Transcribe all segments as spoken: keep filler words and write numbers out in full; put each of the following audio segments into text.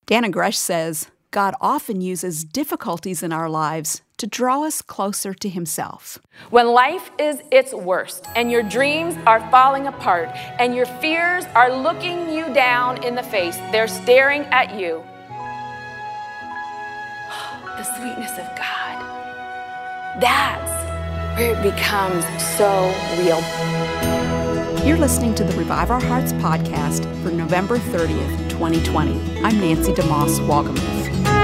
Dana Gresh says God often uses difficulties in our lives to draw us closer to Himself. When life is its worst and your dreams are falling apart and your fears are looking you down in the face, they're staring at you. The sweetness of God. That's where it becomes so real. You're listening to the Revive Our Hearts podcast for November thirtieth, twenty twenty. I'm Nancy DeMoss Wolgemuth.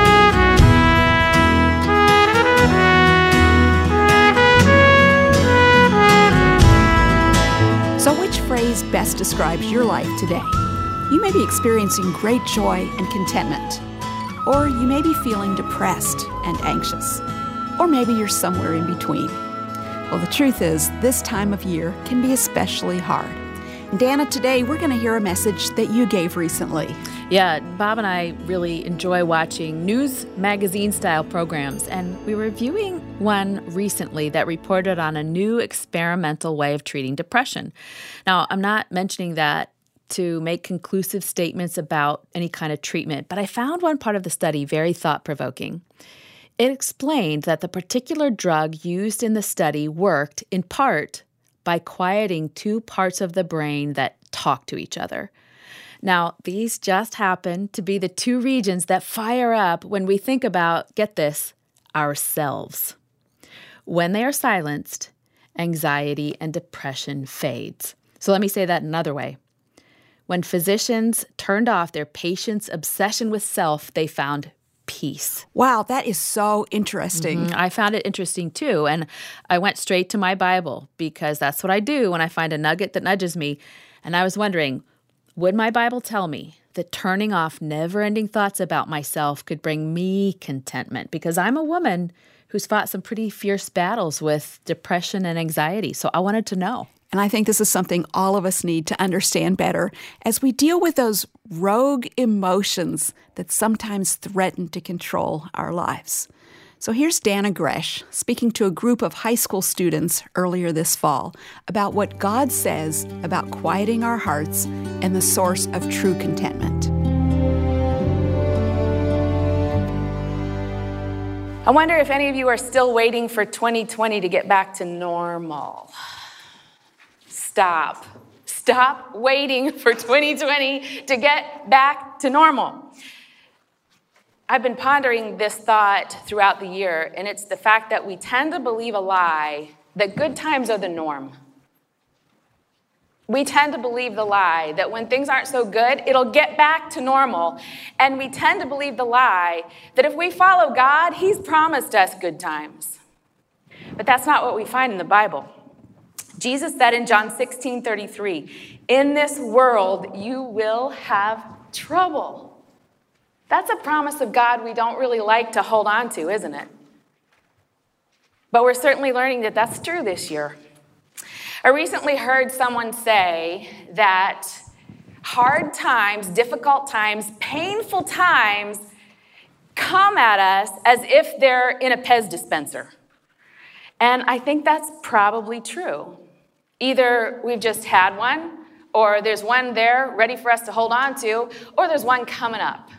So which phrase best describes your life today? You may be experiencing great joy and contentment, or you may be feeling depressed and anxious, or maybe you're somewhere in between. Well, the truth is, this time of year can be especially hard. And Dana, today we're going to hear a message that you gave recently. Yeah, Bob and I really enjoy watching news magazine-style programs, and we were viewing one recently that reported on a new experimental way of treating depression. Now, I'm not mentioning that to make conclusive statements about any kind of treatment, but I found one part of the study very thought-provoking. It explained that the particular drug used in the study worked, in part, by quieting two parts of the brain that talk to each other. Now, these just happen to be the two regions that fire up when we think about, get this, ourselves. When they are silenced, anxiety and depression fades. So let me say that another way. When physicians turned off their patients' obsession with self, they found peace. Wow, that is so interesting. Mm-hmm. I found it interesting too, and I went straight to my Bible because that's what I do when I find a nugget that nudges me. And I was wondering, would my Bible tell me that turning off never-ending thoughts about myself could bring me contentment? Because I'm a woman who's fought some pretty fierce battles with depression and anxiety, so I wanted to know. And I think this is something all of us need to understand better as we deal with those rogue emotions that sometimes threaten to control our lives. So here's Dana Gresh speaking to a group of high school students earlier this fall about what God says about quieting our hearts and the source of true contentment. I wonder if any of you are still waiting for twenty twenty to get back to normal. Stop. Stop waiting for twenty twenty to get back to normal. I've been pondering this thought throughout the year, and it's the fact that we tend to believe a lie that good times are the norm. We tend to believe the lie that when things aren't so good, it'll get back to normal. And we tend to believe the lie that if we follow God, He's promised us good times. But that's not what we find in the Bible. Jesus said in John sixteen thirty-three, "In this world you will have trouble." That's a promise of God we don't really like to hold on to, isn't it? But we're certainly learning that that's true this year. I recently heard someone say that hard times, difficult times, painful times come at us as if they're in a Pez dispenser. And I think that's probably true. Either we've just had one, or there's one there ready for us to hold on to, or there's one coming up.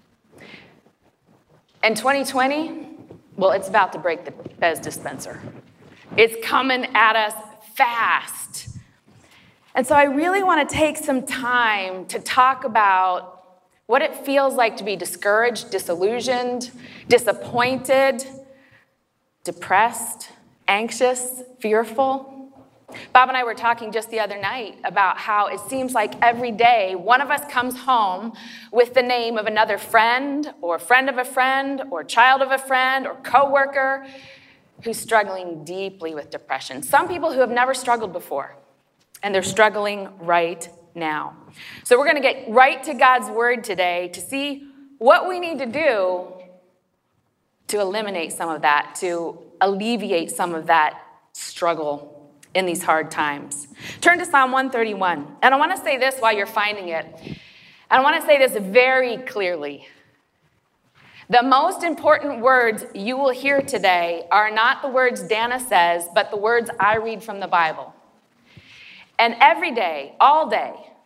And twenty twenty, well, it's about to break the Pez dispenser. It's coming at us fast. And so I really want to take some time to talk about what it feels like to be discouraged, disillusioned, disappointed, depressed, anxious, fearful. Bob and I were talking just the other night about how it seems like every day one of us comes home with the name of another friend or friend of a friend or child of a friend or coworker who's struggling deeply with depression. Some people who have never struggled before, and they're struggling right now. So we're going to get right to God's word today to see what we need to do to eliminate some of that, to alleviate some of that struggle in these hard times. Turn to Psalm one thirty-one. And I want to say this while you're finding it. And I want to say this very clearly. The most important words you will hear today are not the words Dana says, but the words I read from the Bible. And every day, all day,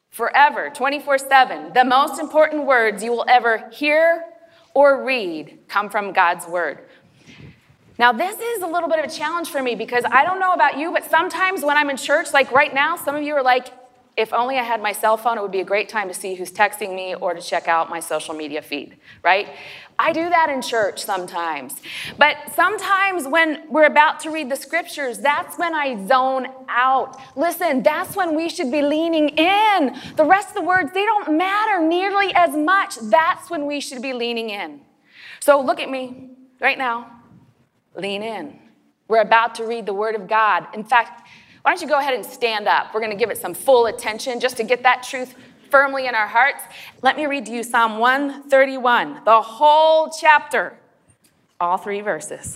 forever, twenty-four seven. The most important words you will ever hear or read come from God's word. Now, this is a little bit of a challenge for me because I don't know about you, but sometimes when I'm in church, like right now, some of you are like, if only I had my cell phone, it would be a great time to see who's texting me or to check out my social media feed, right? I do that in church sometimes. But sometimes when we're about to read the scriptures, that's when I zone out. Listen, that's when we should be leaning in. The rest of the words, they don't matter nearly as much. That's when we should be leaning in. So look at me right now. Lean in. We're about to read the word of God. In fact, why don't you go ahead and stand up? We're going to give it some full attention just to get that truth firmly in our hearts. Let me read to you Psalm one thirty-one, the whole chapter, all three verses.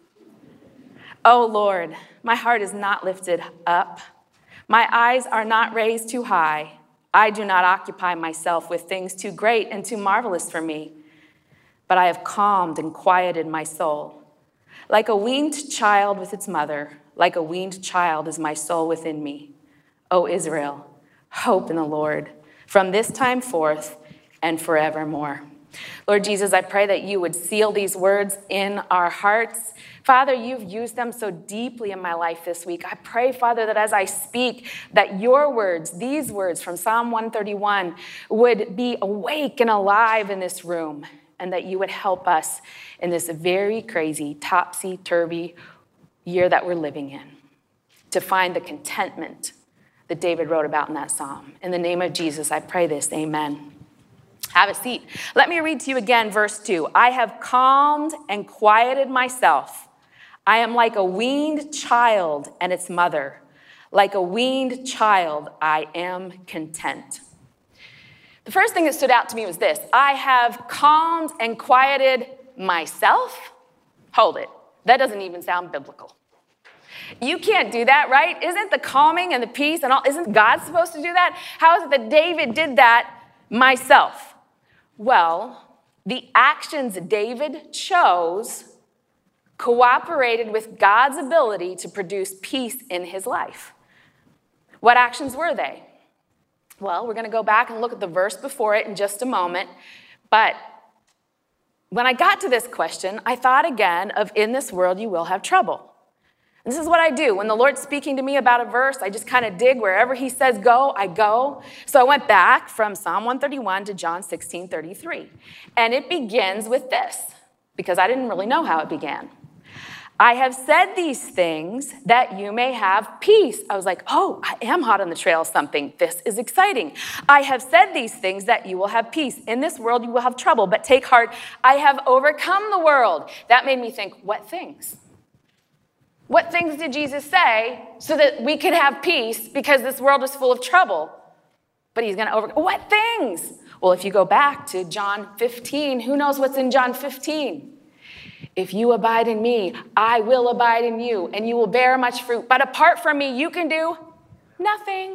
Oh Lord, my heart is not lifted up. My eyes are not raised too high. I do not occupy myself with things too great and too marvelous for me, but I have calmed and quieted my soul. Like a weaned child with its mother, like a weaned child is my soul within me. O Israel, hope in the Lord from this time forth and forevermore. Lord Jesus, I pray that you would seal these words in our hearts. Father, you've used them so deeply in my life this week. I pray, Father, that as I speak, that your words, these words from Psalm one thirty-one, would be awake and alive in this room, and that you would help us in this very crazy, topsy-turvy year that we're living in, to find the contentment that David wrote about in that psalm. In the name of Jesus, I pray this, amen. Have a seat. Let me read to you again verse two. I have calmed and quieted myself. I am like a weaned child and its mother. Like a weaned child, I am content. The first thing that stood out to me was this. I have calmed and quieted myself. Hold it. That doesn't even sound biblical. You can't do that, right? Isn't the calming and the peace and all, isn't God supposed to do that? How is it that David did that myself? Well, the actions David chose cooperated with God's ability to produce peace in his life. What actions were they? Well, we're going to go back and look at the verse before it in just a moment. But when I got to this question, I thought again of in this world you will have trouble. And this is what I do. When the Lord's speaking to me about a verse, I just kind of dig wherever he says go, I go. So I went back from Psalm one thirty-one to John sixteen thirty-three. And it begins with this, because I didn't really know how it began. I have said these things that you may have peace. I was like, oh, I am hot on the trail of something. This is exciting. I have said these things that you will have peace. In this world you will have trouble, but take heart. I have overcome the world. That made me think, what things? What things did Jesus say so that we could have peace because this world is full of trouble? But he's going to overcome. What things? Well, if you go back to John fifteen, who knows what's in John fifteen? If you abide in me, I will abide in you, and you will bear much fruit. But apart from me, you can do nothing.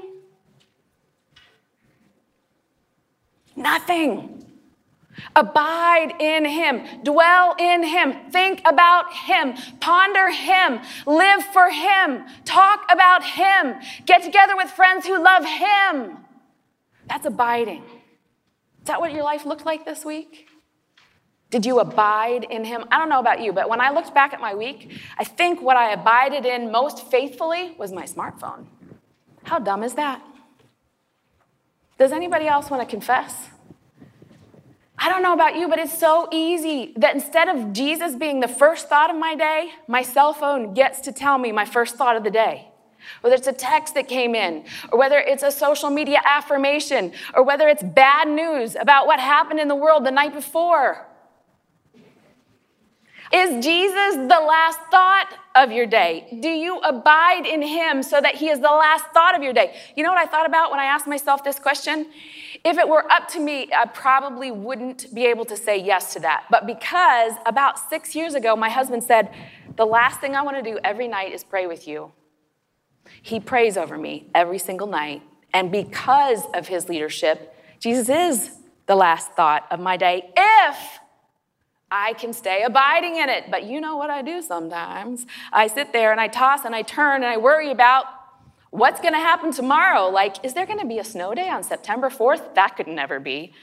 Nothing. Abide in him. Dwell in him. Think about him. Ponder him. Live for him. Talk about him. Get together with friends who love him. That's abiding. Is that what your life looked like this week? Did you abide in him? I don't know about you, but when I looked back at my week, I think what I abided in most faithfully was my smartphone. How dumb is that? Does anybody else want to confess? I don't know about you, but it's so easy that instead of Jesus being the first thought of my day, my cell phone gets to tell me my first thought of the day. Whether it's a text that came in, or whether it's a social media affirmation, or whether it's bad news about what happened in the world the night before. Is Jesus the last thought of your day? Do you abide in him so that he is the last thought of your day? You know what I thought about when I asked myself this question? If it were up to me, I probably wouldn't be able to say yes to that. But because about six years ago, my husband said, the last thing I want to do every night is pray with you. He prays over me every single night. And because of his leadership, Jesus is the last thought of my day if I can stay abiding in it. But you know what I do sometimes. I sit there and I toss and I turn and I worry about What's going to happen tomorrow? Like, is there going to be a snow day on September fourth? That could never be.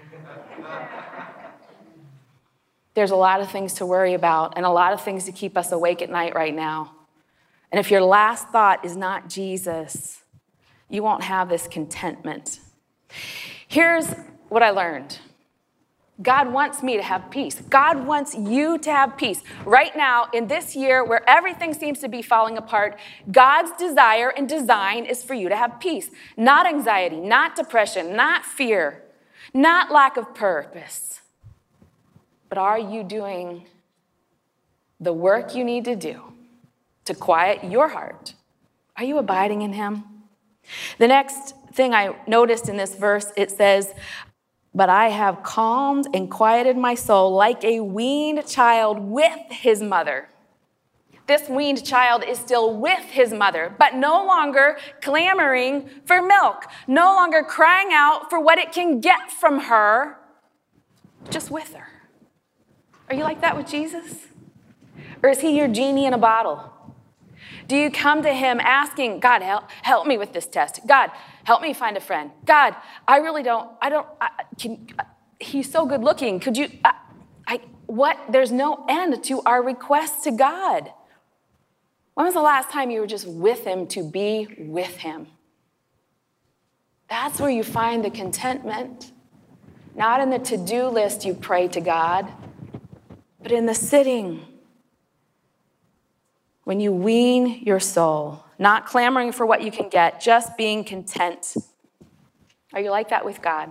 There's a lot of things to worry about and a lot of things to keep us awake at night right now. And if your last thought is not Jesus, you won't have this contentment. Here's what I learned. God wants me to have peace. God wants you to have peace. Right now, in this year where everything seems to be falling apart, God's desire and design is for you to have peace. Not anxiety, not depression, not fear, not lack of purpose. But are you doing the work you need to do to quiet your heart? Are you abiding in him? The next thing I noticed in this verse, it says, but I have calmed and quieted my soul like a weaned child with his mother. This weaned child is still with his mother, but no longer clamoring for milk, no longer crying out for what it can get from her, just with her. Are you like that with Jesus? Or is he your genie in a bottle? Do you come to him asking, God, help, help me with this test. God, help me find a friend. God, I really don't, I don't, I, can, he's so good looking. Could you, I, I, what? There's no end to our requests to God. When was the last time you were just with him to be with him? That's where you find the contentment. Not in the to-do list you pray to God, but in the sitting. When you wean your soul, not clamoring for what you can get, just being content. Are you like that with God?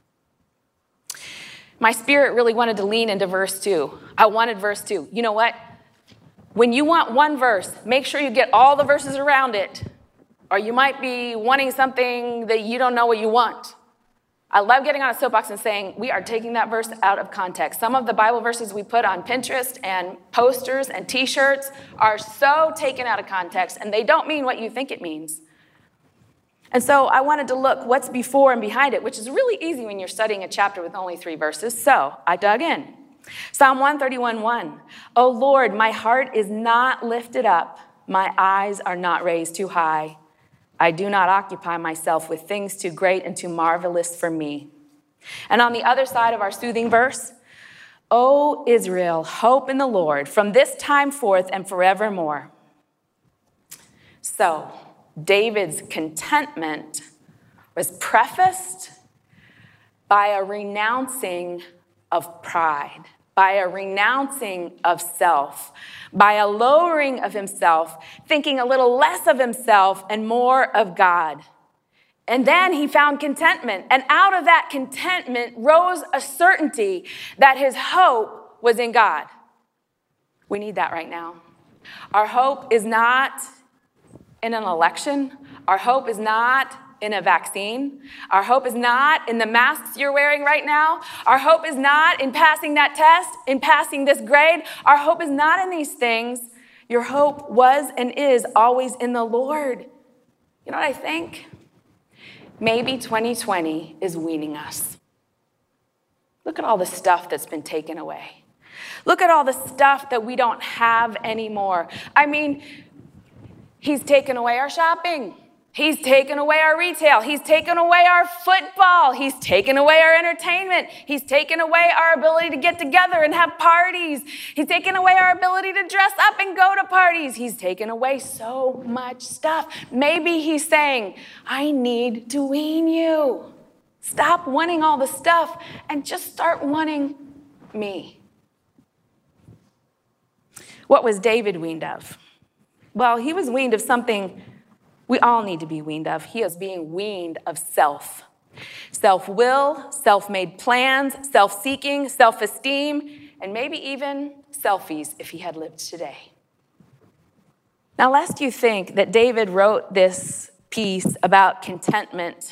My spirit really wanted to lean into verse two. I wanted verse two. You know what? When you want one verse, make sure you get all the verses around it, or you might be wanting something that you don't know what you want. I love getting on a soapbox and saying, we are taking that verse out of context. Some of the Bible verses we put on Pinterest and posters and t-shirts are so taken out of context, and they don't mean what you think it means. And so I wanted to look what's before and behind it, which is really easy when you're studying a chapter with only three verses. So I dug in. Psalm one thirty-one one. O Lord, my heart is not lifted up. My eyes are not raised too high. I do not occupy myself with things too great and too marvelous for me. And on the other side of our soothing verse, O Israel, hope in the Lord from this time forth and forevermore. So, David's contentment was prefaced by a renouncing of pride, by a renouncing of self, by a lowering of himself, thinking a little less of himself and more of God. And then he found contentment. And out of that contentment rose a certainty that his hope was in God. We need that right now. Our hope is not in an election. Our hope is not in a vaccine. Our hope is not in the masks you're wearing right now. Our hope is not in passing that test, in passing this grade. Our hope is not in these things. Your hope was and is always in the Lord. You know what I think? Maybe twenty twenty is weaning us. Look at all the stuff that's been taken away. Look at all the stuff that we don't have anymore. I mean, he's taken away our shopping. He's taken away our retail. He's taken away our football. He's taken away our entertainment. He's taken away our ability to get together and have parties. He's taken away our ability to dress up and go to parties. He's taken away so much stuff. Maybe he's saying, I need to wean you. Stop wanting all the stuff and just start wanting me. What was David weaned of? Well, he was weaned of something we all need to be weaned of. He is being weaned of self. Self-will, self-made plans, self-seeking, self-esteem, and maybe even selfies if he had lived today. Now, lest you think that David wrote this piece about contentment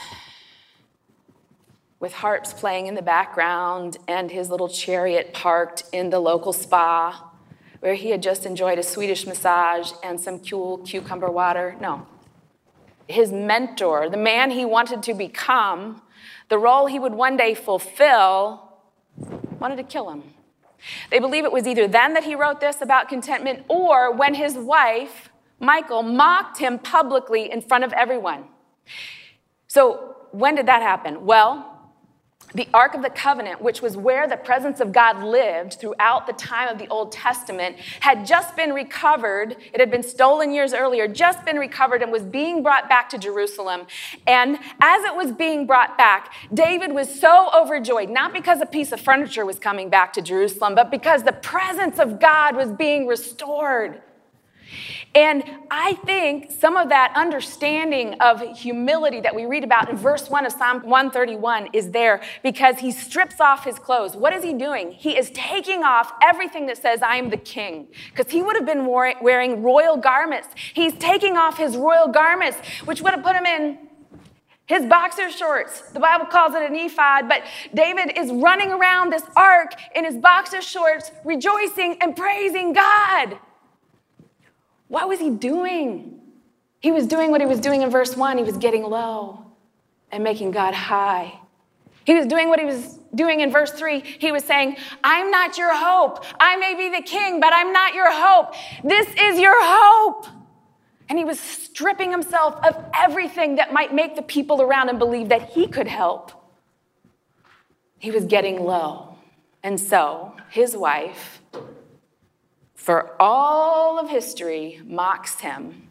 with harps playing in the background and his little chariot parked in the local spa where he had just enjoyed a Swedish massage and some cool cucumber water. No. His mentor, the man he wanted to become, the role he would one day fulfill, wanted to kill him. They believe it was either then that he wrote this about contentment or when his wife Michal mocked him publicly in front of everyone. So when did that happen? Well, the Ark of the Covenant, which was where the presence of God lived throughout the time of the Old Testament, had just been recovered. It had been stolen years earlier, just been recovered and was being brought back to Jerusalem. And as it was being brought back, David was so overjoyed, not because a piece of furniture was coming back to Jerusalem, but because the presence of God was being restored. And I think some of that understanding of humility that we read about in verse one of Psalm one thirty-one is there because he strips off his clothes. What is he doing? He is taking off everything that says, I am the king, because he would have been wearing royal garments. He's taking off his royal garments, which would have put him in his boxer shorts. The Bible calls it an ephod, but David is running around this ark in his boxer shorts, rejoicing and praising God. What was he doing? He was doing what he was doing in verse one. He was getting low and making God high. He was doing what he was doing in verse three. He was saying, I'm not your hope. I may be the king, but I'm not your hope. This is your hope. And he was stripping himself of everything that might make the people around him believe that he could help. He was getting low. And so his wife, for all of history, mocks him.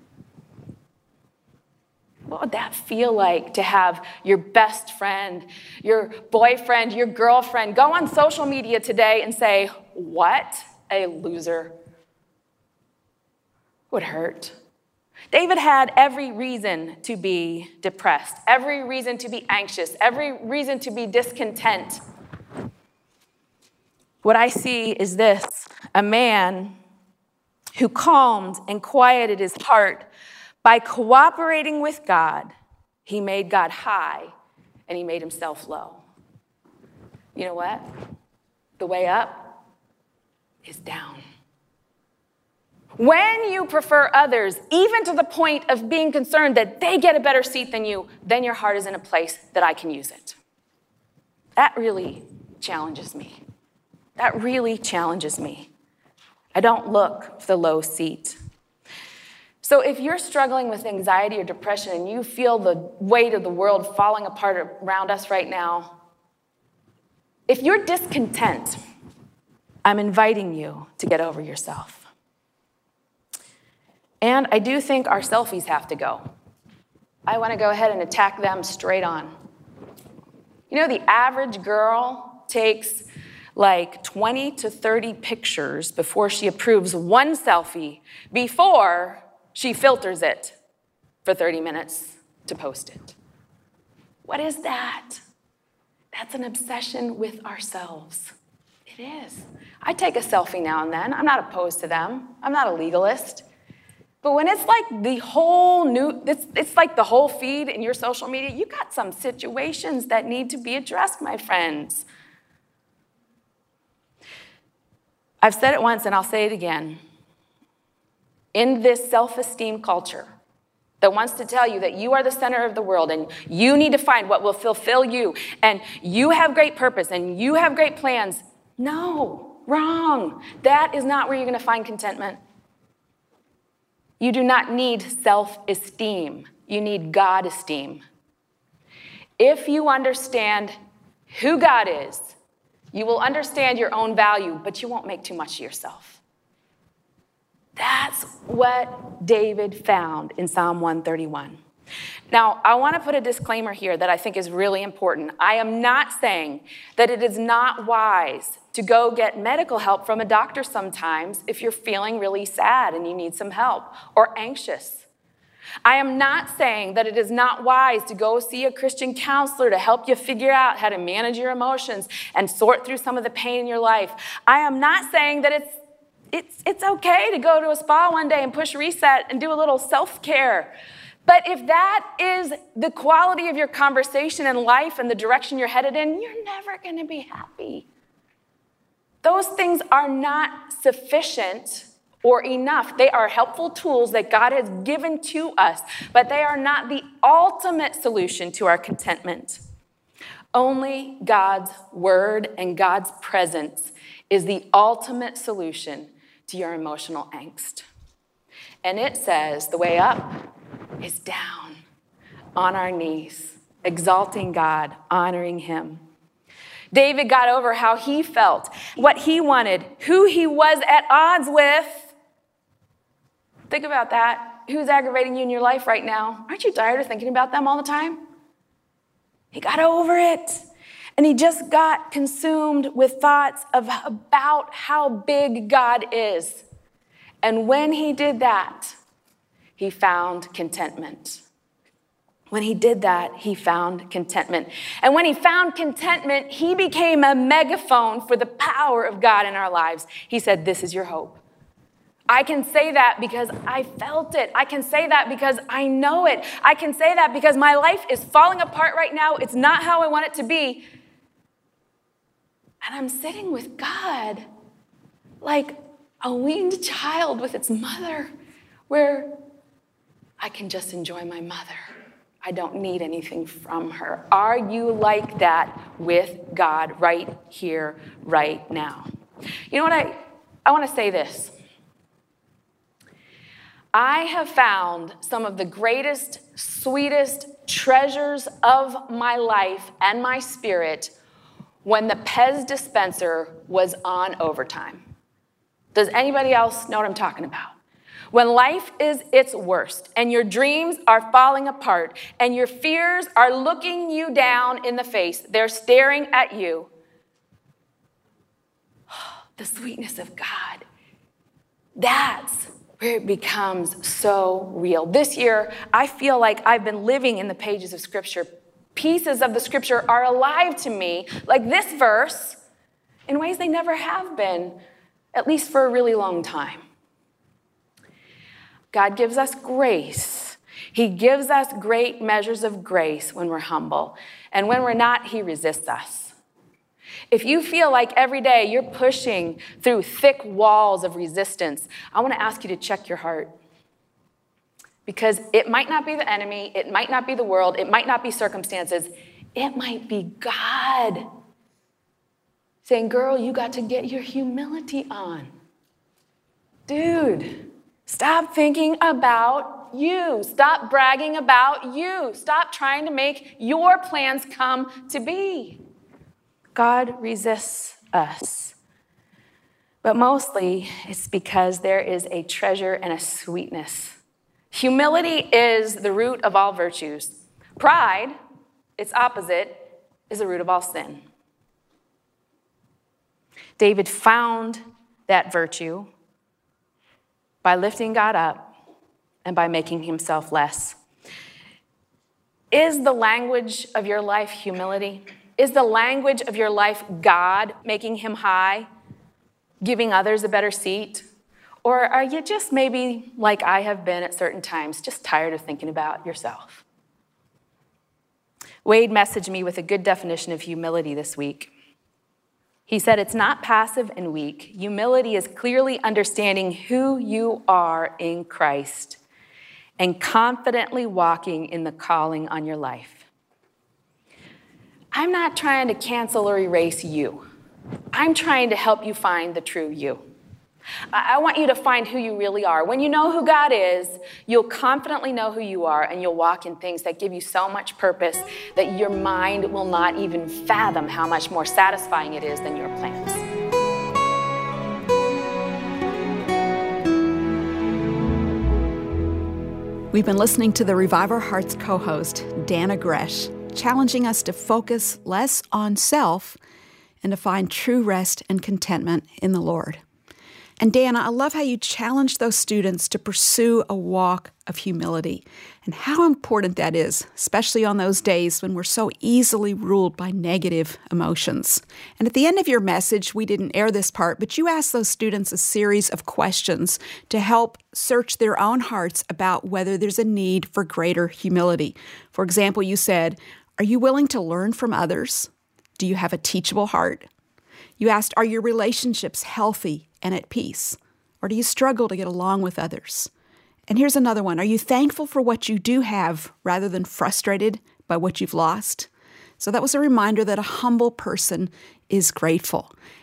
What would that feel like to have your best friend, your boyfriend, your girlfriend go on social media today and say, what a loser? Would hurt. David had every reason to be depressed, every reason to be anxious, every reason to be discontent. What I see is this: a man who calmed and quieted his heart by cooperating with God. He made God high, and he made himself low. You know what? The way up is down. When you prefer others, even to the point of being concerned that they get a better seat than you, then your heart is in a place that I can use it. That really challenges me. That really challenges me. I don't look for the low seat. So if you're struggling with anxiety or depression and you feel the weight of the world falling apart around us right now, if you're discontent, I'm inviting you to get over yourself. And I do think our selfies have to go. I want to go ahead and attack them straight on. You know, the average girl takes like twenty to thirty pictures before she approves one selfie, before she filters it for thirty minutes to post it. What is that? That's an obsession with ourselves. It is. I take a selfie now and then. I'm not opposed to them. I'm not a legalist. But when it's like the whole new, it's, it's like the whole feed in your social media, you got some situations that need to be addressed, my friends. I've said it once and I'll say it again. In this self-esteem culture that wants to tell you that you are the center of the world and you need to find what will fulfill you and you have great purpose and you have great plans, no, wrong. That is not where you're going to find contentment. You do not need self-esteem. You need God-esteem. If you understand who God is, you will understand your own value, but you won't make too much of yourself. That's what David found in Psalm one thirty-one. Now, I want to put a disclaimer here that I think is really important. I am not saying that it is not wise to go get medical help from a doctor sometimes if you're feeling really sad and you need some help or anxious. I am not saying that it is not wise to go see a Christian counselor to help you figure out how to manage your emotions and sort through some of the pain in your life. I am not saying that it's it's it's okay to go to a spa one day and push reset and do a little self-care. But if that is the quality of your conversation in life and the direction you're headed in, you're never going to be happy. Those things are not sufficient or enough. They are helpful tools that God has given to us, but they are not the ultimate solution to our contentment. Only God's word and God's presence is the ultimate solution to your emotional angst. And it says the way up is down on our knees, exalting God, honoring him. David got over how he felt, what he wanted, who he was at odds with. Think about that. Who's aggravating you in your life right now? Aren't you tired of thinking about them all the time? He got over it. And he just got consumed with thoughts of about how big God is. And when he did that, he found contentment. When he did that, he found contentment. And when he found contentment, he became a megaphone for the power of God in our lives. He said, this is your hope. I can say that because I felt it. I can say that because I know it. I can say that because my life is falling apart right now. It's not how I want it to be. And I'm sitting with God like a weaned child with its mother, where I can just enjoy my mother. I don't need anything from her. Are you like that with God right here, right now? You know what? I, I want to say this. I have found some of the greatest, sweetest treasures of my life and my spirit when the Pez dispenser was on overtime. Does anybody else know what I'm talking about? When life is its worst and your dreams are falling apart and your fears are looking you down in the face, they're staring at you. The sweetness of God, that's where it becomes so real. This year, I feel like I've been living in the pages of Scripture. Pieces of the Scripture are alive to me, like this verse, in ways they never have been, at least for a really long time. God gives us grace. He gives us great measures of grace when we're humble. And when we're not, he resists us. If you feel like every day you're pushing through thick walls of resistance, I want to ask you to check your heart. Because it might not be the enemy, it might not be the world, it might not be circumstances, it might be God saying, girl, you got to get your humility on. Dude, stop thinking about you. Stop bragging about you. Stop trying to make your plans come to be. God resists us. But mostly it's because there is a treasure and a sweetness. Humility is the root of all virtues. Pride, its opposite, is the root of all sin. David found that virtue by lifting God up and by making himself less. Is the language of your life humility? Is the language of your life God making him high, giving others a better seat? Or are you just maybe, like I have been at certain times, just tired of thinking about yourself? Wade messaged me with a good definition of humility this week. He said, it's not passive and weak. Humility is clearly understanding who you are in Christ and confidently walking in the calling on your life. I'm not trying to cancel or erase you. I'm trying to help you find the true you. I want you to find who you really are. When you know who God is, you'll confidently know who you are, and you'll walk in things that give you so much purpose that your mind will not even fathom how much more satisfying it is than your plans. We've been listening to the Revive Our Hearts co-host, Dannah Gresh, challenging us to focus less on self and to find true rest and contentment in the Lord. And Dannah, I love how you challenge those students to pursue a walk of humility and how important that is, especially on those days when we're so easily ruled by negative emotions. And at the end of your message, we didn't air this part, but you asked those students a series of questions to help search their own hearts about whether there's a need for greater humility. For example, you said, are you willing to learn from others? Do you have a teachable heart? You asked, are your relationships healthy and at peace? Or do you struggle to get along with others? And here's another one. Are you thankful for what you do have rather than frustrated by what you've lost? So that was a reminder that a humble person is grateful.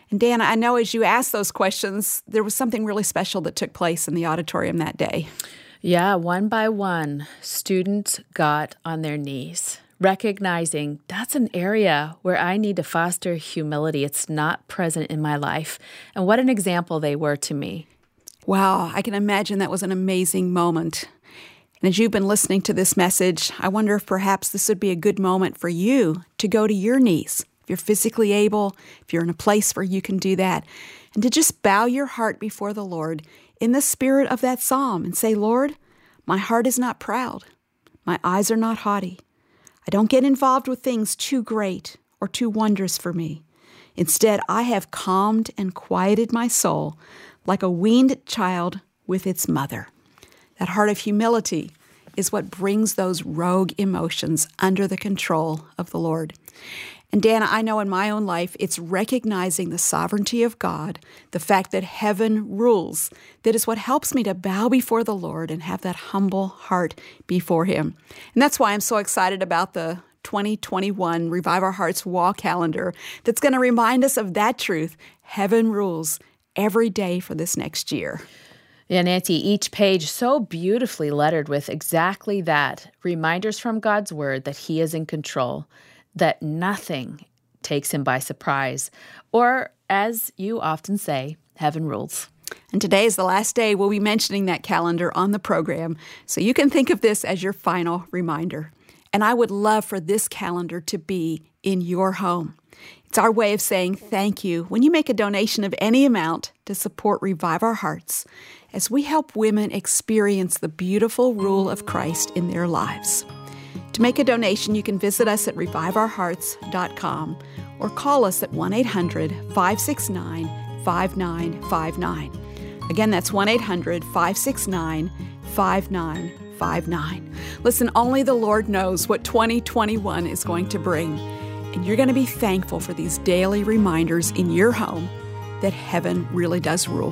And Dana, I know as you asked those questions, there was something really special that took place in the auditorium that day. Yeah, one by one, students got on their knees, recognizing that's an area where I need to foster humility. It's not present in my life. And what an example they were to me. Wow, I can imagine that was an amazing moment. And as you've been listening to this message, I wonder if perhaps this would be a good moment for you to go to your knees, if you're physically able, if you're in a place where you can do that, and to just bow your heart before the Lord in the spirit of that psalm and say, Lord, my heart is not proud. My eyes are not haughty. I don't get involved with things too great or too wondrous for me. Instead, I have calmed and quieted my soul like a weaned child with its mother. That heart of humility is what brings those rogue emotions under the control of the Lord. And Dana, I know in my own life, it's recognizing the sovereignty of God, the fact that heaven rules, that is what helps me to bow before the Lord and have that humble heart before Him. And that's why I'm so excited about the twenty twenty-one Revive Our Hearts wall calendar that's going to remind us of that truth. Heaven rules every day for this next year. Yeah, Nancy, each page so beautifully lettered with exactly that. Reminders from God's Word that He is in control, that nothing takes Him by surprise, or, as you often say, heaven rules. And today is the last day we'll be mentioning that calendar on the program, so you can think of this as your final reminder. And I would love for this calendar to be in your home. It's our way of saying thank you when you make a donation of any amount to support Revive Our Hearts as we help women experience the beautiful rule of Christ in their lives. To make a donation, you can visit us at revive our hearts dot com or call us at one eight hundred, five six nine, five nine five nine. Again, that's one eight hundred, five six nine, five nine five nine. Listen, only the Lord knows what twenty twenty-one is going to bring. And you're going to be thankful for these daily reminders in your home that heaven really does rule.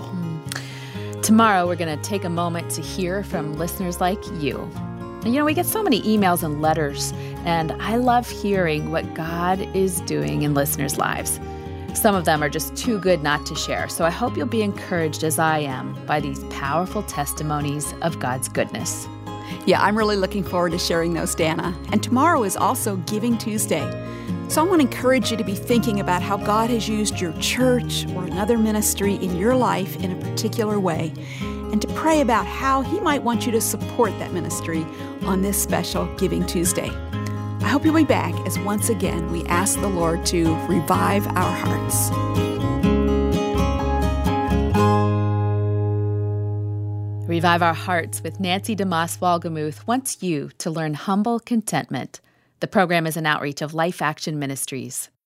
Mm. Tomorrow, we're going to take a moment to hear from listeners like you. And, you know, we get so many emails and letters, and I love hearing what God is doing in listeners' lives. Some of them are just too good not to share, so I hope you'll be encouraged, as I am, by these powerful testimonies of God's goodness. Yeah, I'm really looking forward to sharing those, Dana. And tomorrow is also Giving Tuesday. So I want to encourage you to be thinking about how God has used your church or another ministry in your life in a particular way, and to pray about how He might want you to support that ministry on this special Giving Tuesday. I hope you'll be back as once again we ask the Lord to revive our hearts. Revive Our Hearts with Nancy DeMoss Wolgemuth wants you to learn humble contentment. The program is an outreach of Life Action Ministries.